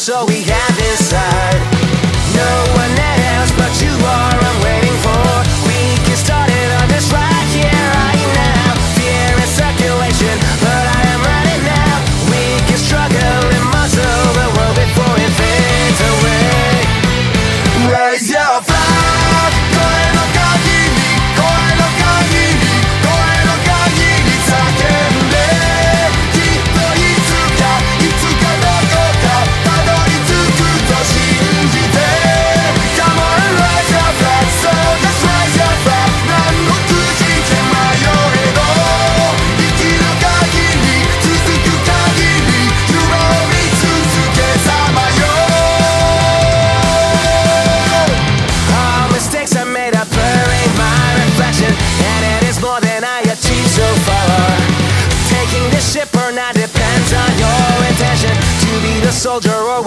that's all we have inside. No one else but you are I'm waiting for. We get started on this right here, right now. Fear in circulation, but I am ready now. We can struggle and muscle the world before it fades away. Raise your flag, 声の限り、声の限り、声の限り叫んで、きっといつか、いつかどこかたどり着くと信じて。 Come on, raise your flag, so just raise your flag. 何のくじけ迷えど、生きる限り、続く限り、夢を見続けさまよ。All mistakes I made are blurring my reflection, and it is more than I achieved so far. Taking this ship or not depends on your intention. To be the soldier or